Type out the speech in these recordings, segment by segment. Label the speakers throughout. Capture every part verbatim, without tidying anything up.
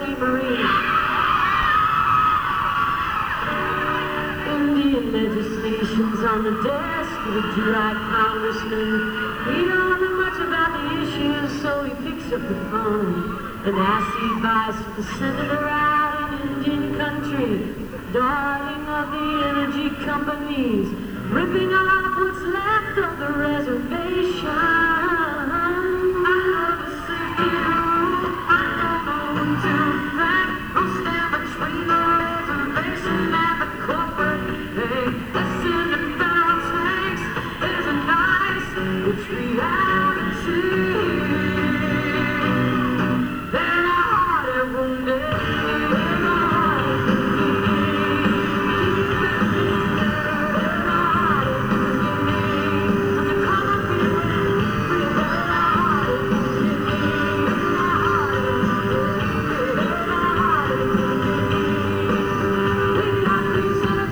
Speaker 1: Army Marine. Indian legislation's on the desk of a July congressman. He don't know much about the issues, so he picks up the phone and asks the advice for the senator out in Indian country, darling of the energy companies, ripping off what's left of the reservation. I know the safety rule, I don't know what to think. I'll stand between the reservation and the corporate thing. Listen to Donald Hanks, there's a nice, it's reality. Then I hearted one day, then I hearted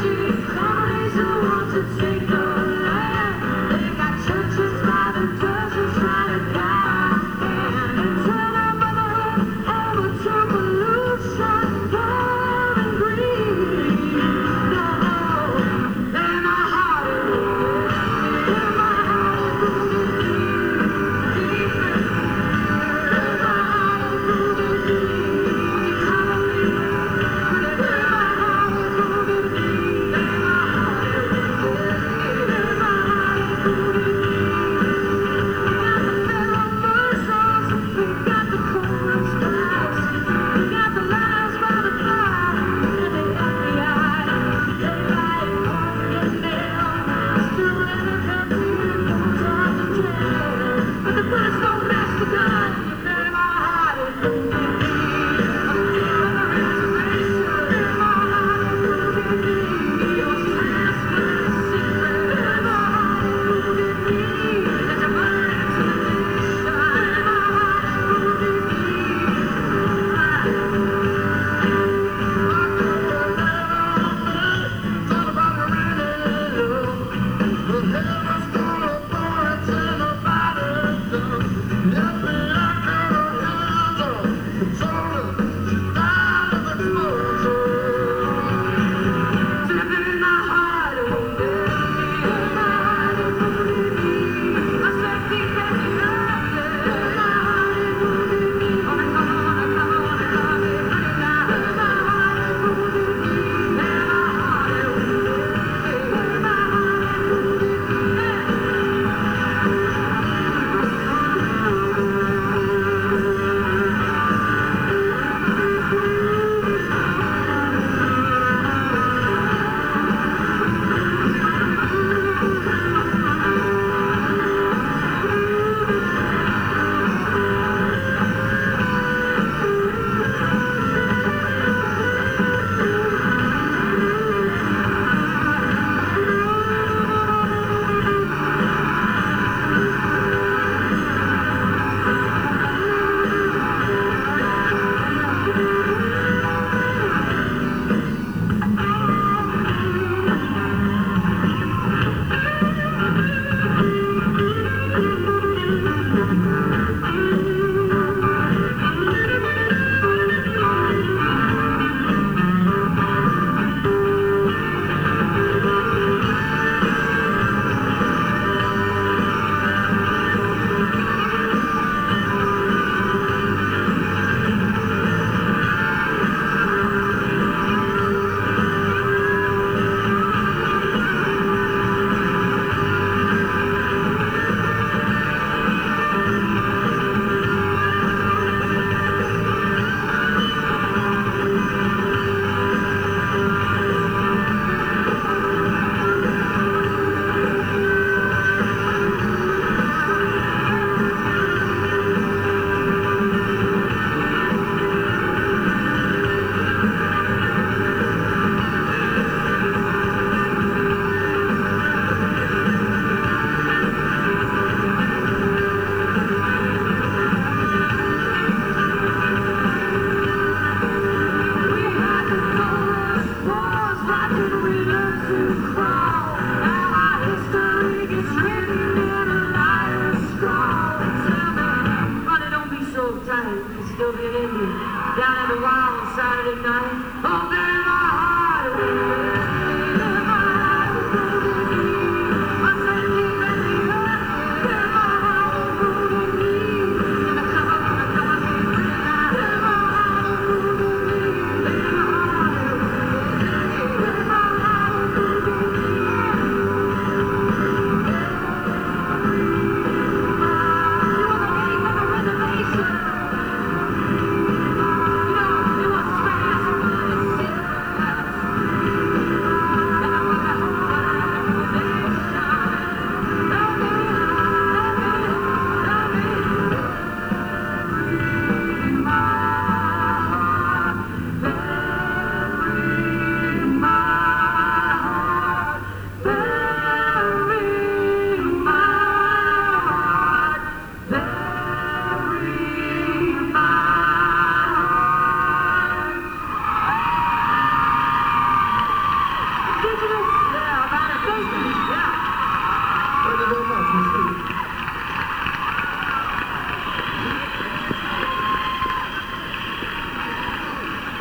Speaker 1: take the land. They got churches by the dozen. a while on Saturday night. Oh, very